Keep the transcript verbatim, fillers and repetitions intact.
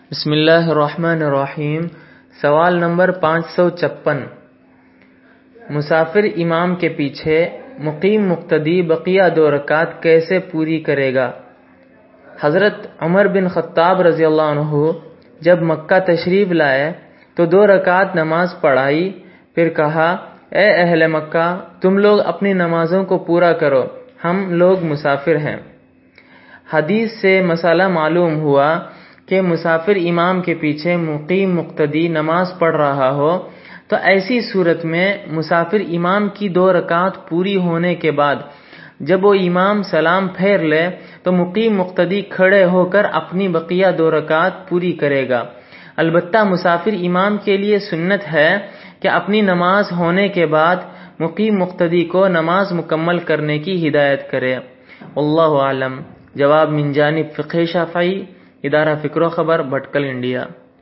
بسم اللہ الرحمن الرحیم۔ سوال نمبر پانچ سو چپن۔ مسافر امام کے پیچھے مقیم مقتدی بقیہ دو رکعت کیسے پوری کرے گا؟ حضرت عمر بن خطاب رضی اللہ عنہ جب مکہ تشریف لائے تو دو رکعت نماز پڑھائی، پھر کہا اے اہل مکہ، تم لوگ اپنی نمازوں کو پورا کرو، ہم لوگ مسافر ہیں۔ حدیث سے مسئلہ معلوم ہوا کہ مسافر امام کے پیچھے مقیم مقتدی نماز پڑھ رہا ہو تو ایسی صورت میں مسافر امام کی دو رکعت پوری ہونے کے بعد جب وہ امام سلام پھیر لے تو مقیم مقتدی کھڑے ہو کر اپنی بقیہ دو رکعت پوری کرے گا۔ البتہ مسافر امام کے لیے سنت ہے کہ اپنی نماز ہونے کے بعد مقیم مقتدی کو نماز مکمل کرنے کی ہدایت کرے۔ واللہ اعلم۔ جواب من جانب فقہ شافعی، ادارہ فکر و خبر، بھٹکل، انڈیا۔